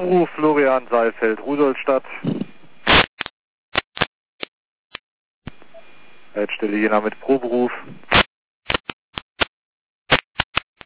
Proberuf Florian Saalfeld, Rudolstadt. Leitstelle Jena mit Proberuf.